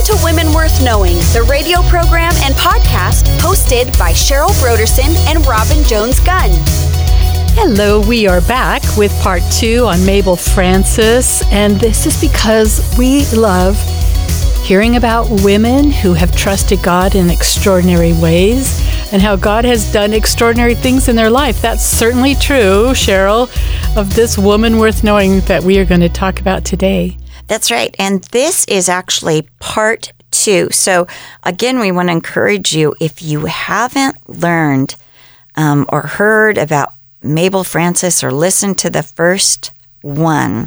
to Women Worth Knowing, the radio program and podcast hosted by Cheryl Broderson and Robin Jones-Gunn. Hello, we are back with part 2 on Mabel Francis, and this is because we love hearing about women who have trusted God in extraordinary ways and how God has done extraordinary things in their life. That's certainly true, Cheryl, of this woman worth knowing that we are going to talk about today. That's right. And this is actually part 2. So again, we want to encourage you, if you haven't learned or heard about Mabel Francis or listened to the first one,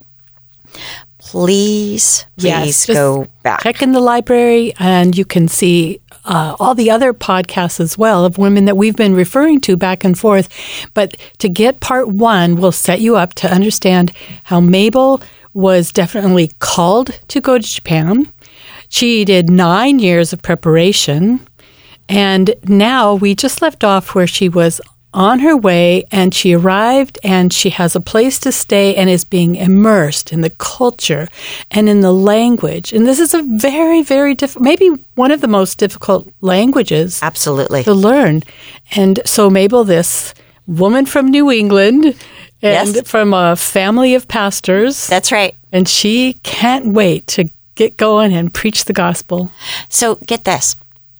please go back. Check in the library and you can see all the other podcasts as well of women that we've been referring to back and forth. But to get part 1 will set you up to understand how Mabel was definitely called to go to Japan. She did 9 years of preparation. And now we just left off where she was on her way and she arrived and she has a place to stay and is being immersed in the culture and in the language. And this is a very, very difficult, maybe one of the most difficult languages absolutely to learn. And so Mabel, this woman from New England and from a family of pastors. That's right. And she can't wait to get going and preach the gospel. So get this.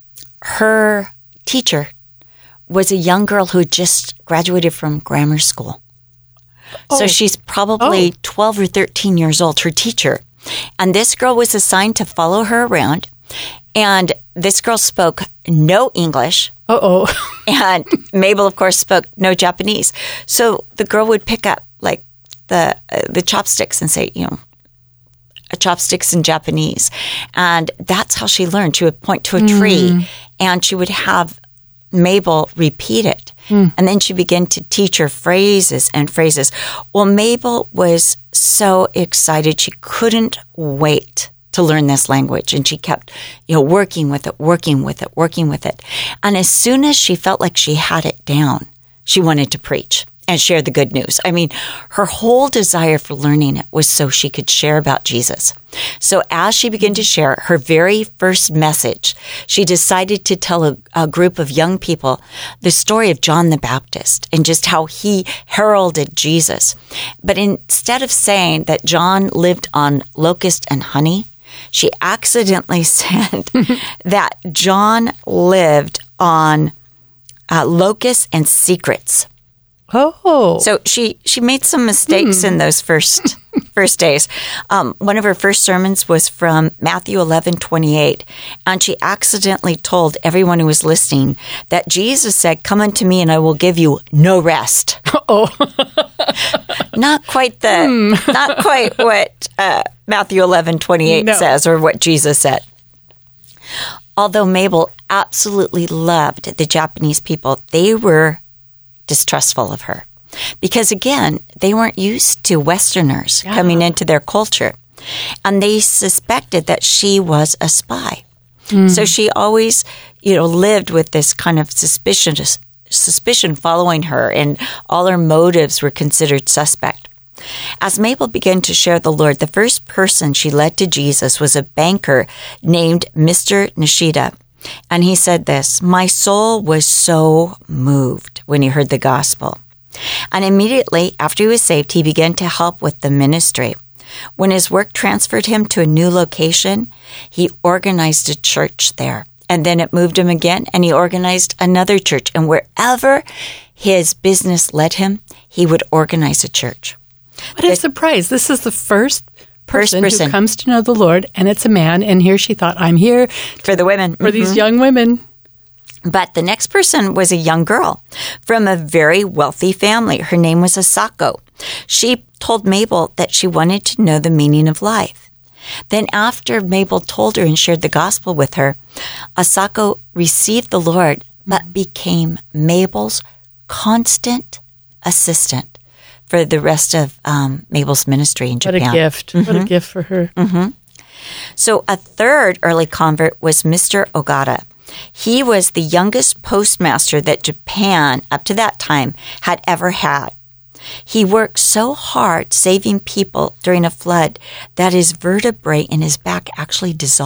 Her teacher was a young girl who just graduated from grammar school. So she's probably 12 or 13 years old, her teacher. And this girl was assigned to follow her around. And this girl spoke no English. And Mabel, of course, spoke no Japanese. So the girl would pick up like the chopsticks and say, chopsticks in Japanese. And that's how she learned. She would point to a tree and she would have Mabel repeat it. And then she began to teach her phrases and phrases. Well, Mabel was so excited. She couldn't wait to learn this language. And she kept, working with it. And as soon as she felt like she had it down, she wanted to preach and share the good news. I mean, her whole desire for learning it was so she could share about Jesus. So as she began to share her very first message, she decided to tell a group of young people the story of John the Baptist and just how he heralded Jesus. But instead of saying that John lived on locust and honey, she accidentally said that John lived on locusts and secrets. So she made some mistakes in those first days. One of her first sermons was from Matthew 11:28, and she accidentally told everyone who was listening that Jesus said, "Come unto me and I will give you no rest." Not quite what Matthew 11:28 says or what Jesus said. Although Mabel absolutely loved the Japanese people, they were distrustful of her because, again, they weren't used to Westerners coming into their culture, and they suspected that she was a spy. So she always, lived with this kind of suspicion following her, and all her motives were considered suspect. As Mabel began to share the Lord, the first person she led to Jesus was a banker named Mr. Nishida. And he said this, "My soul was so moved when he heard the gospel." And immediately after he was saved, he began to help with the ministry. When his work transferred him to a new location, he organized a church there. And then it moved him again, and he organized another church. And wherever his business led him, he would organize a church. What a surprise. This is the first person who comes to know the Lord, and it's a man, and here she thought, I'm here for the women, for these young women. But the next person was a young girl from a very wealthy family. Her name was Asako. She told Mabel that she wanted to know the meaning of life. Then after Mabel told her and shared the gospel with her, Asako received the Lord, but became Mabel's constant assistant for the rest of Mabel's ministry in Japan. What a gift. What a gift for her. So a third early convert was Mr. Ogata. He was the youngest postmaster that Japan, up to that time, had ever had. He worked so hard saving people during a flood that his vertebrae in his back actually dissolved.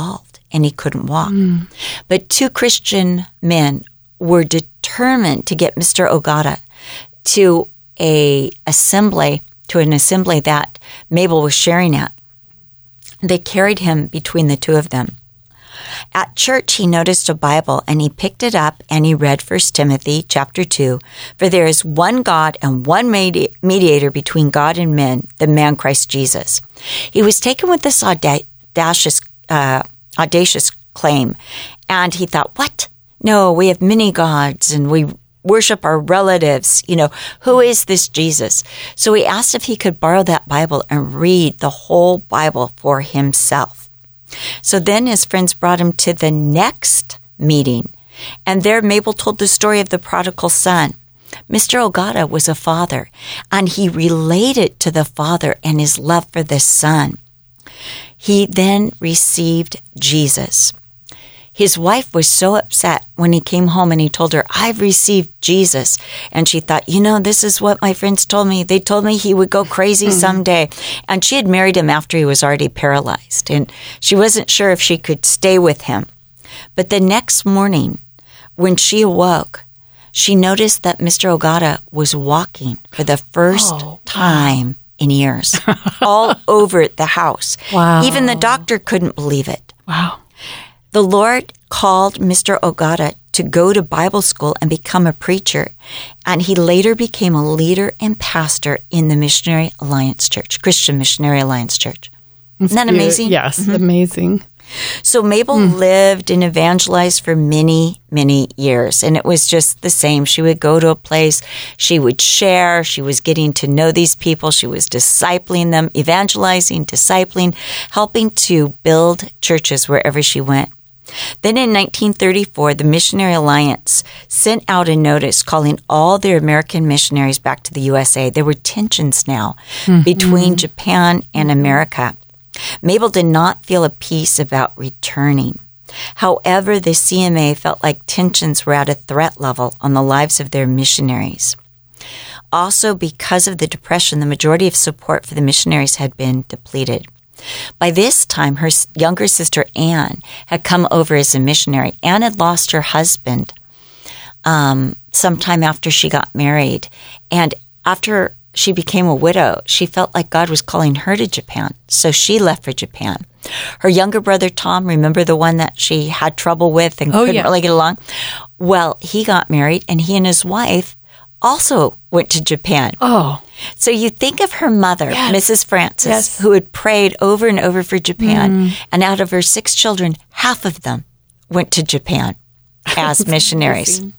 and he couldn't walk. But two Christian men were determined to get Mr. Ogata to an assembly that Mabel was sharing at. They carried him between the two of them. At church, he noticed a Bible, and he picked it up and he read 1 Timothy chapter 2, "For there is one God and one mediator between God and men, the man Christ Jesus." He was taken with this audacious claim, and he thought, what? No, we have many gods, and we worship our relatives. Who is this Jesus? So he asked if he could borrow that Bible and read the whole Bible for himself. So then his friends brought him to the next meeting, and there Mabel told the story of the prodigal son. Mr. Ogata was a father, and he related to the father and his love for the son. He then received Jesus. His wife was so upset when he came home and he told her, "I've received Jesus." And she thought, this is what my friends told me. They told me he would go crazy someday. And she had married him after he was already paralyzed. And she wasn't sure if she could stay with him. But the next morning, when she awoke, she noticed that Mr. Ogata was walking for the first time in years, all over the house. Wow. Even the doctor couldn't believe it. Wow. The Lord called Mr. Ogata to go to Bible school and become a preacher, and he later became a leader and pastor in the Missionary Alliance Church, Christian Missionary Alliance Church. Isn't that amazing? Yes, amazing. So Mabel lived and evangelized for many, many years, and it was just the same. She would go to a place, she would share, she was getting to know these people, she was discipling them, evangelizing, discipling, helping to build churches wherever she went. Then in 1934, the Missionary Alliance sent out a notice calling all their American missionaries back to the USA. There were tensions now between Japan and America. Mabel did not feel at peace about returning. However, the CMA felt like tensions were at a threat level on the lives of their missionaries. Also, because of the Depression, the majority of support for the missionaries had been depleted. By this time, her younger sister Anne had come over as a missionary. Anne had lost her husband sometime after she got married. And after she became a widow, she felt like God was calling her to Japan. So she left for Japan. Her younger brother, Tom, remember the one that she had trouble with and couldn't really get along? Well, he got married, and he and his wife also went to Japan. Oh. So you think of her mother, Mrs. Francis, who had prayed over and over for Japan, and out of her 6 children, half of them went to Japan as missionaries. Amazing.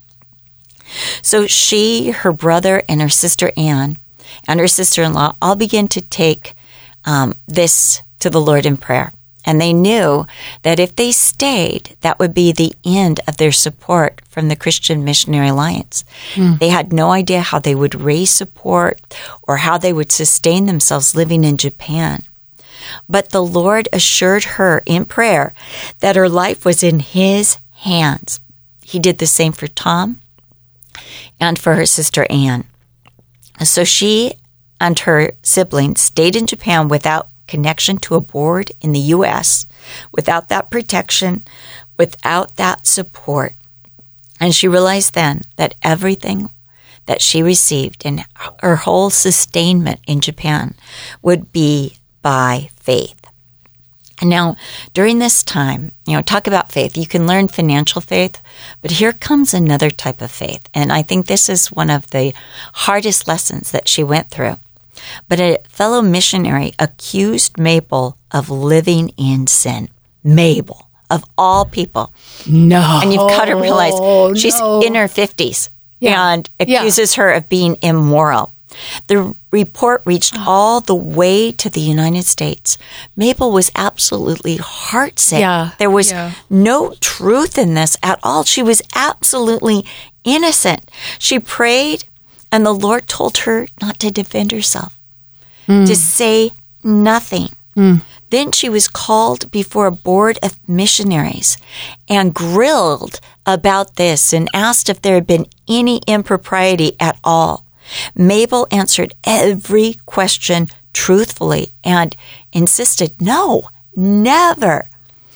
So she, her brother, and her sister Anne, and her sister-in-law all began to take this to the Lord in prayer. And they knew that if they stayed, that would be the end of their support from the Christian Missionary Alliance. They had no idea how they would raise support or how they would sustain themselves living in Japan. But the Lord assured her in prayer that her life was in His hands. He did the same for Tom and for her sister Anne. So she and her siblings stayed in Japan without connection to a board in the U.S., without that protection, without that support. And she realized then that everything that she received and her whole sustainment in Japan would be by faith. And now, during this time, talk about faith. You can learn financial faith, but here comes another type of faith. And I think this is one of the hardest lessons that she went through. But a fellow missionary accused Mabel of living in sin. Mabel, of all people. No. And you've got to realize she's in her 50s and accuses her of being immoral. The report reached all the way to the United States. Mabel was absolutely heartsick. Yeah. There was no truth in this at all. She was absolutely innocent. She prayed, and the Lord told her not to defend herself, to say nothing. Then she was called before a board of missionaries and grilled about this and asked if there had been any impropriety at all. Mabel answered every question truthfully and insisted, no, never.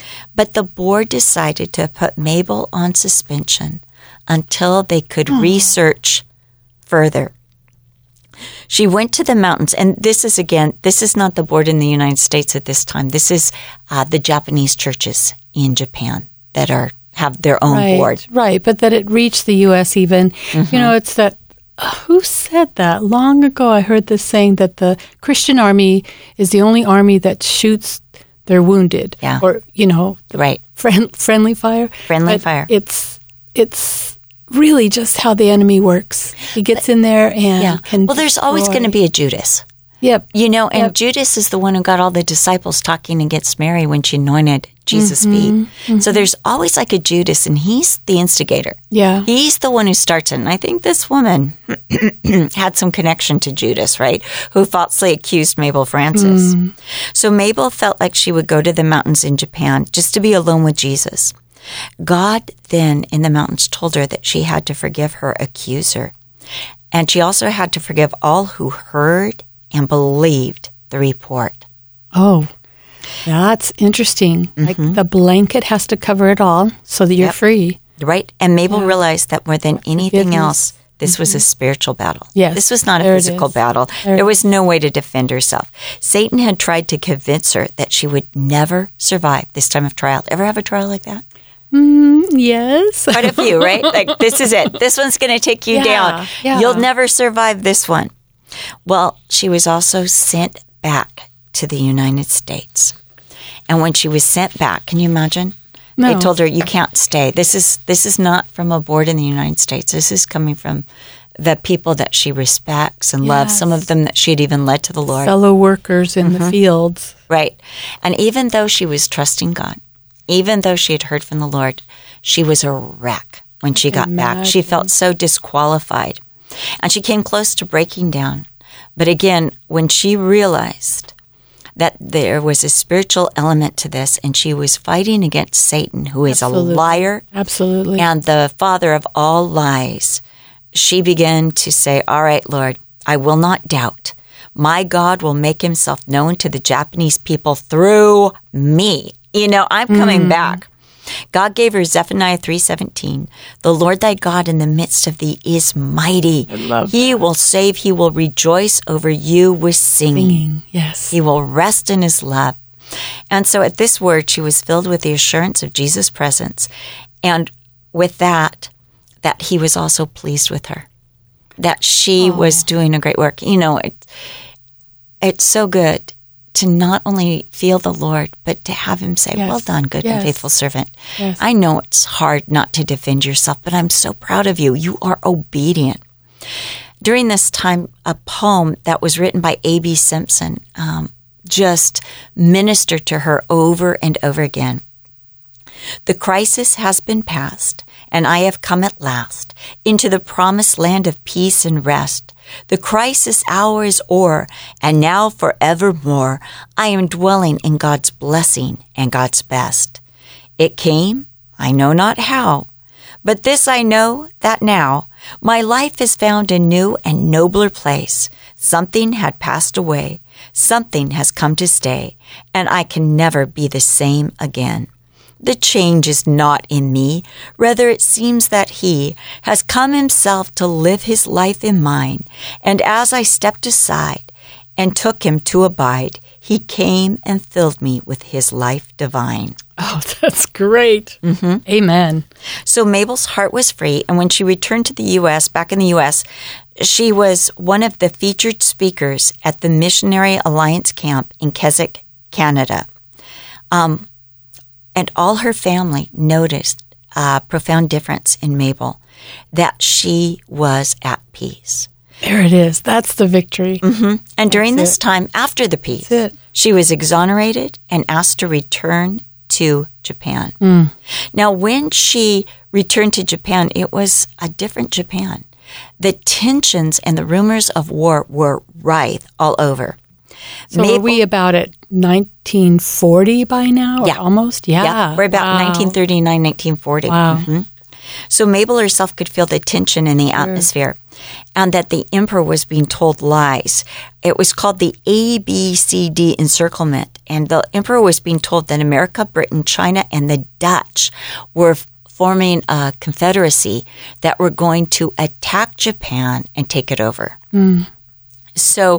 But the board decided to put Mabel on suspension until they could research further. She went to the mountains, and this is not the board in the United States at this time. This is the Japanese churches in Japan that have their own board. Right, but that it reached the U.S. even. It's that, who said that? Long ago I heard this saying that the Christian army is the only army that shoots their wounded. Yeah. Or, Right. Friendly fire. Friendly fire. It's really just how the enemy works. He gets in there and can there's always going to be a Judas. Yep. Judas is the one who got all the disciples talking against Mary when she anointed Jesus' feet. Mm-hmm. So there's always like a Judas, and he's the instigator. Yeah. He's the one who starts it. And I think this woman had some connection to Judas, right, who falsely accused Mabel Francis. So Mabel felt like she would go to the mountains in Japan just to be alone with Jesus. God then in the mountains told her that she had to forgive her accuser. And she also had to forgive all who heard and believed the report. Oh, that's interesting. Like the blanket has to cover it all so that you're free. Right. And Mabel realized that more than anything else, this was a spiritual battle. Yes. This was not a physical battle. There was no way to defend herself. Satan had tried to convince her that she would never survive this time of trial. Ever have a trial like that? Yes. Quite a few, right? Like, this is it. This one's going to take you down. Yeah. You'll never survive this one. Well, she was also sent back to the United States. And when she was sent back, can you imagine? No. They told her, you can't stay. This is not from a board in the United States. This is coming from the people that she respects and loves, some of them that she had even led to the Lord. Fellow workers in the fields. Right. And even though she was trusting God, even though she had heard from the Lord, she was a wreck when she got back. She felt so disqualified. And she came close to breaking down. But again, when she realized that there was a spiritual element to this, and she was fighting against Satan, who is a liar and the father of all lies, she began to say, all right, Lord, I will not doubt. My God will make himself known to the Japanese people through me. I'm coming back. God gave her Zephaniah 3:17. The Lord thy God in the midst of thee is mighty. He will save. He will rejoice over you with singing. Yes. He will rest in his love. And so at this word, she was filled with the assurance of Jesus' presence. And with that he was also pleased with her, that she was doing a great work. It's so good to not only feel the Lord, but to have him say, well done, good and faithful servant. Yes. I know it's hard not to defend yourself, but I'm so proud of you. You are obedient. During this time, a poem that was written by A.B. Simpson just ministered to her over and over again. The crisis has been passed, and I have come at last into the promised land of peace and rest. The crisis hour is o'er, and now forevermore I am dwelling in God's blessing and God's best. It came, I know not how, but this I know, that now my life has found a new and nobler place. Something had passed away, something has come to stay, and I can never be the same again. The change is not in me. Rather, it seems that he has come himself to live his life in mine. And as I stepped aside and took him to abide, he came and filled me with his life divine. Oh, that's great. Mm-hmm. Amen. So Mabel's heart was free. And when she returned to the U.S., back in the U.S., she was one of the featured speakers at the Missionary Alliance Camp in Keswick, Canada. And all her family noticed a profound difference in Mabel, that she was at peace. There it is. That's the victory. Mm-hmm. And during this time, after the peace, she was exonerated and asked to return to Japan. Now, when she returned to Japan, it was a different Japan. The tensions and the rumors of war were rife all over. So are we about at 1940 by now? Yeah. Almost? Yeah. We're about 1939, 1940. Wow. Mm-hmm. So Mabel herself could feel the tension in the atmosphere and that the emperor was being told lies. It was called the ABCD encirclement. And the emperor was being told that America, Britain, China, and the Dutch were forming a confederacy that were going to attack Japan and take it over. So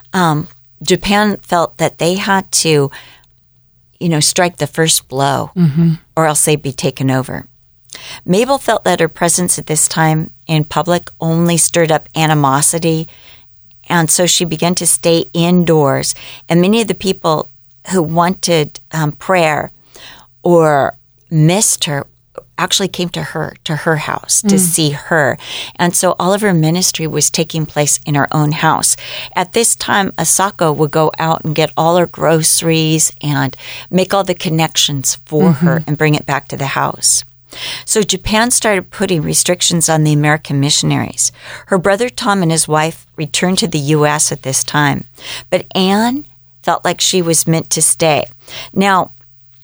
Japan felt that they had to, strike the first blow or else they'd be taken over. Mabel felt that her presence at this time in public only stirred up animosity, and so she began to stay indoors. And many of the people who wanted prayer or missed her actually came to her house to see her. And so all of her ministry was taking place in her own house. At this time, Asako would go out and get all her groceries and make all the connections for her and bring it back to the house. So Japan started putting restrictions on the American missionaries. Her brother Tom and his wife returned to the U.S. at this time, but Anne felt like she was meant to stay. Now,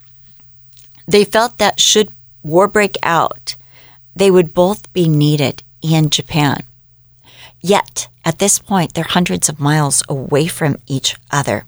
they felt that should war break out, they would both be needed in Japan. Yet, at this point, they're hundreds of miles away from each other.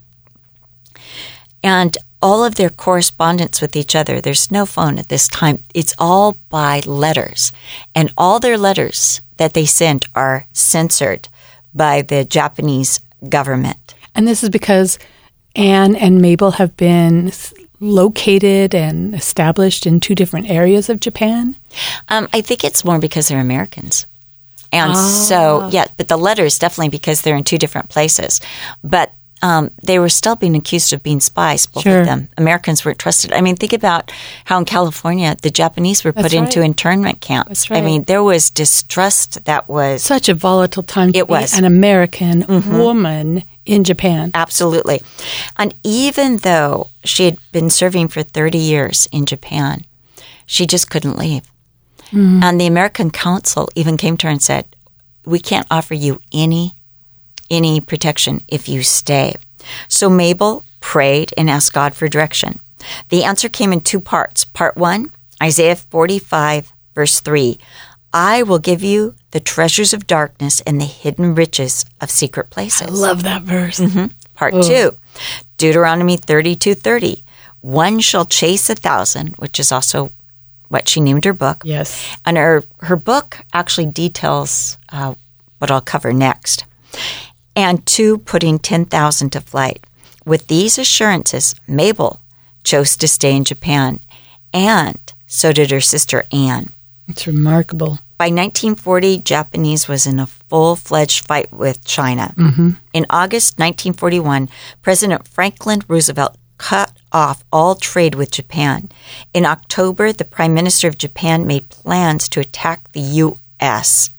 And all of their correspondence with each other, there's no phone at this time. It's all by letters. And all their letters that they send are censored by the Japanese government. And this is because Anne and Mabel have been located and established in two different areas of Japan? I think it's more because they're Americans. And so, but the letters definitely because they're in two different places. But they were still being accused of being spies, both of them. Americans weren't trusted. I mean, think about how in California the Japanese were put into internment camps. That's right. I mean, there was distrust that was... Such a volatile time to be an American woman in Japan. Absolutely. And even though she had been serving for 30 years in Japan, she just couldn't leave. And the American Council even came to her and said, we can't offer you any protection if you stay. So Mabel prayed and asked God for direction. The answer came in two parts. Part 1, Isaiah 45, verse 3, I will give you the treasures of darkness and the hidden riches of secret places. I love that verse. Part 2, Deuteronomy 32:30, one shall chase 1,000, which is also what she named her book. Yes. And her book actually details what I'll cover next. And 2, putting 10,000 to flight. With these assurances, Mabel chose to stay in Japan, and so did her sister Anne. It's remarkable. By 1940, Japanese was in a full-fledged fight with China. In August 1941, President Franklin Roosevelt cut off all trade with Japan. In October, the Prime Minister of Japan made plans to attack the U.S.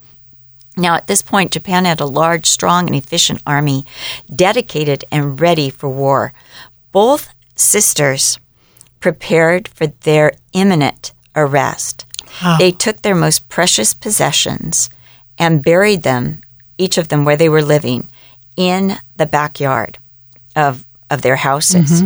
Now, at this point, Japan had a large, strong, and efficient army dedicated and ready for war. Both sisters prepared for their imminent arrest. Wow. They took their most precious possessions and buried them, each of them where they were living, in the backyard of their houses.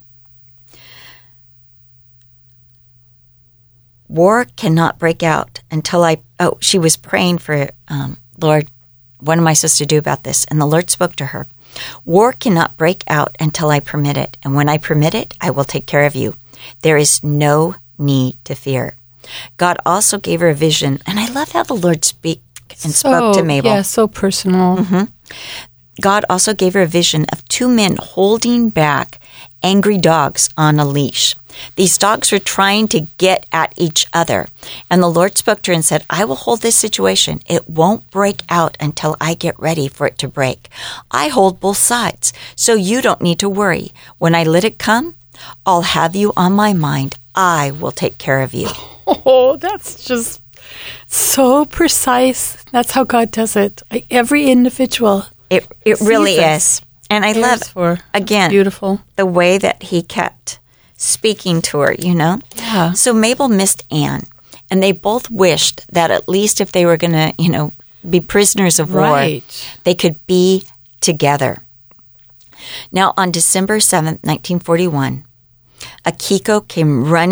War cannot break out until she was praying for, Lord, what am I supposed to do about this? And the Lord spoke to her. War cannot break out until I permit it. And when I permit it, I will take care of you. There is no need to fear. God also gave her a vision. And I love how the Lord spoke to Mabel. Yeah, so personal. God also gave her a vision of 2 men holding back angry dogs on a leash. These dogs were trying to get at each other. And the Lord spoke to her and said, I will hold this situation. It won't break out until I get ready for it to break. I hold both sides, so you don't need to worry. When I let it come, I'll have you on my mind. I will take care of you. Oh, that's just so precise. That's how God does it. Every individual. It really is. And I love, again, beautiful. The way that he kept speaking to her, Yeah. So Mabel missed Anne, and they both wished that at least if they were going to, be prisoners of war, they could be together. Now, on December 7th, 1941, Akiko came running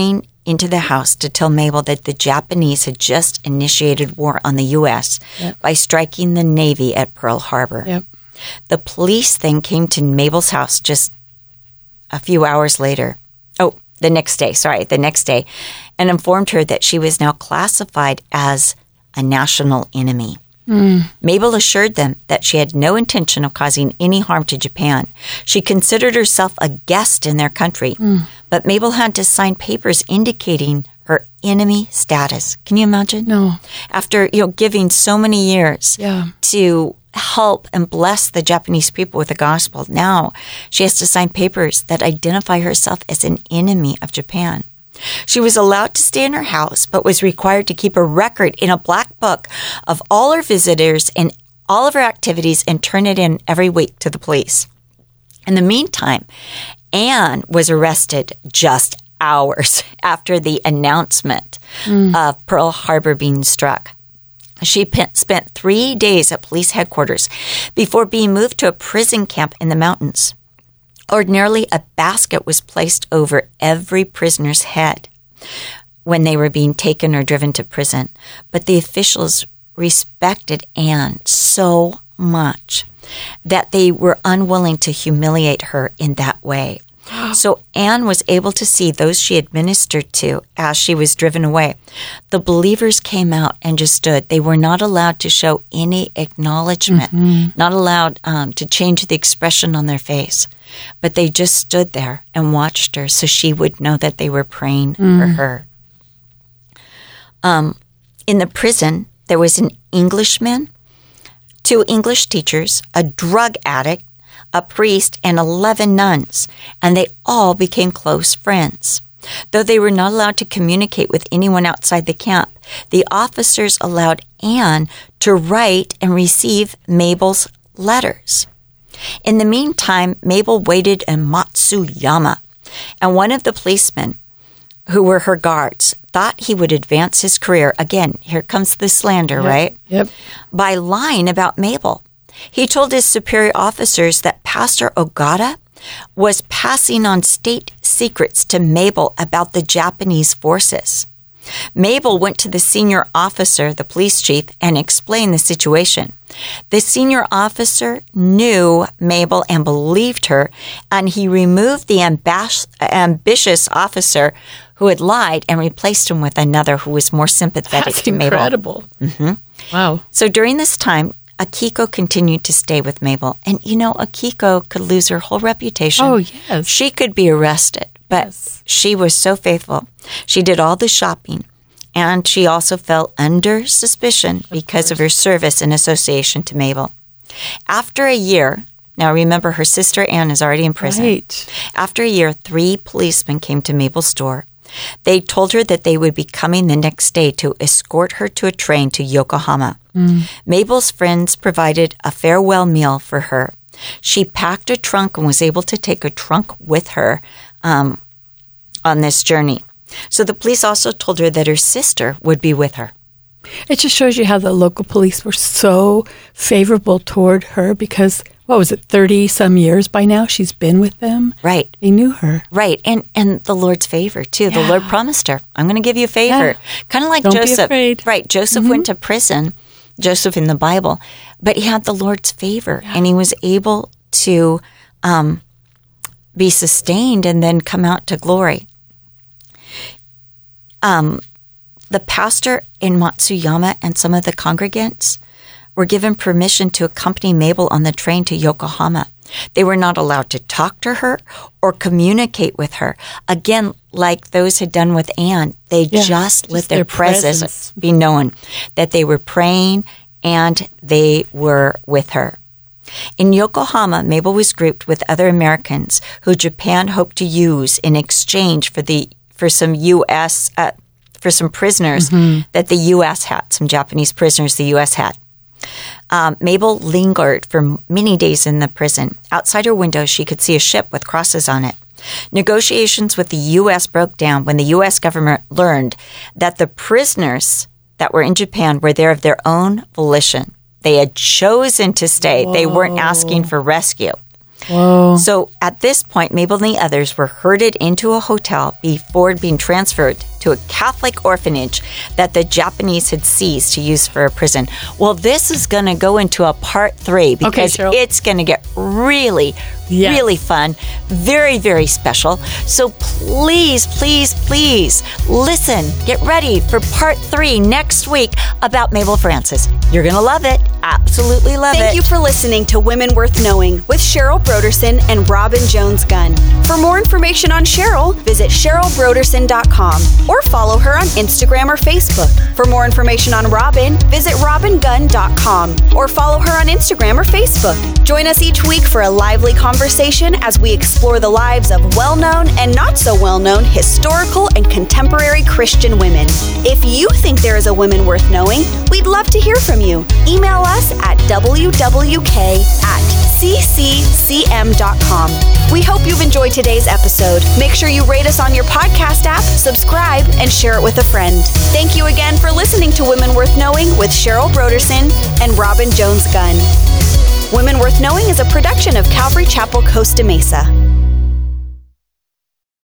into the house to tell Mabel that the Japanese had just initiated war on the U.S. by striking the Navy at Pearl Harbor. Yep. The police then came to Mabel's house just a few hours later. The next day, and informed her that she was now classified as a national enemy. Mabel assured them that she had no intention of causing any harm to Japan. She considered herself a guest in their country, but Mabel had to sign papers indicating her enemy status. Can you imagine? No. After giving so many years to help and bless the Japanese people with the gospel, now she has to sign papers that identify herself as an enemy of Japan. She was allowed to stay in her house, but was required to keep a record in a black book of all her visitors and all of her activities and turn it in every week to the police. In the meantime, Anne was arrested just hours after the announcement of Pearl Harbor being struck. She spent 3 days at police headquarters before being moved to a prison camp in the mountains. Ordinarily, a basket was placed over every prisoner's head when they were being taken or driven to prison. But the officials respected Anne so much that they were unwilling to humiliate her in that way. So Anne was able to see those she had ministered to as she was driven away. The believers came out and just stood. They were not allowed to show any acknowledgement, not allowed to change the expression on their face. But they just stood there and watched her so she would know that they were praying for her. In the prison, there was an Englishman, 2 English teachers, a drug addict, a priest, and 11 nuns, and they all became close friends. Though they were not allowed to communicate with anyone outside the camp, the officers allowed Anne to write and receive Mabel's letters. In the meantime, Mabel waited in Matsuyama, and one of the policemen who were her guards thought he would advance his career. Again, here comes the slander, right? Yep. By lying about Mabel. He told his superior officers that Pastor Ogata was passing on state secrets to Mabel about the Japanese forces. Mabel went to the senior officer, the police chief, and explained the situation. The senior officer knew Mabel and believed her, and he removed the ambitious officer who had lied and replaced him with another who was more sympathetic to Mabel. That's incredible. Wow. So during this time, Akiko continued to stay with Mabel. And, Akiko could lose her whole reputation. Oh, yes. She could be arrested, but she was so faithful. She did all the shopping, and she also fell under suspicion because of her service and association to Mabel. After a year, now remember her sister Anne is already in prison. Right. After a year, 3 policemen came to Mabel's door. They told her that they would be coming the next day to escort her to a train to Yokohama. Mabel's friends provided a farewell meal for her. She packed a trunk and was able to take a trunk with her on this journey. So the police also told her that her sister would be with her. It just shows you how the local police were so favorable toward her because, 30-some years by now she's been with them? Right. They knew her. Right. And the Lord's favor, too. The Lord promised her, I'm going to give you a favor. Yeah. Kind of like Don't Joseph. be afraid. Right. Joseph went to prison, Joseph in the Bible, but he had the Lord's favor and he was able to be sustained and then come out to glory. The pastor in Matsuyama and some of the congregants were given permission to accompany Mabel on the train to Yokohama. They were not allowed to talk to her or communicate with her. Again, like those had done with Anne, they just let their presence be known, that they were praying and they were with her. In Yokohama, Mabel was grouped with other Americans who Japan hoped to use in exchange for some U.S. For some prisoners that the U.S. had, some Japanese prisoners the U.S. had. Mabel lingered for many days in the prison. Outside her window, she could see a ship with crosses on it. Negotiations with the U.S. broke down when the U.S. government learned that the prisoners that were in Japan were there of their own volition. They had chosen to stay. Whoa. They weren't asking for rescue. Whoa. So at this point, Mabel and the others were herded into a hotel before being transferred to a Catholic orphanage that the Japanese had seized to use for a prison. Well, this is going to go into a part 3 because it's going to get really, really fun. Very, very special. So please, please, please listen. Get ready for part 3 next week about Mabel Francis. You're going to love it. Absolutely love it. Thank you for listening to Women Worth Knowing with Cheryl Broderson and Robin Jones-Gunn. For more information on Cheryl, visit CherylBroderson.com or follow her on Instagram or Facebook. For more information on Robin, visit RobinGunn.com or follow her on Instagram or Facebook. Join us each week for a lively conversation as we explore the lives of well-known and not so well-known historical and contemporary Christian women. If you think there is a woman worth knowing, we'd love to hear from you. Email us at wwk@cccm.com. We hope you've enjoyed today's episode. Make sure you rate us on your podcast app, subscribe, and share it with a friend. Thank you again for listening to Women Worth Knowing with Cheryl Broderson and Robin Jones-Gunn. Women Worth Knowing is a production of Calvary Chapel, Costa Mesa.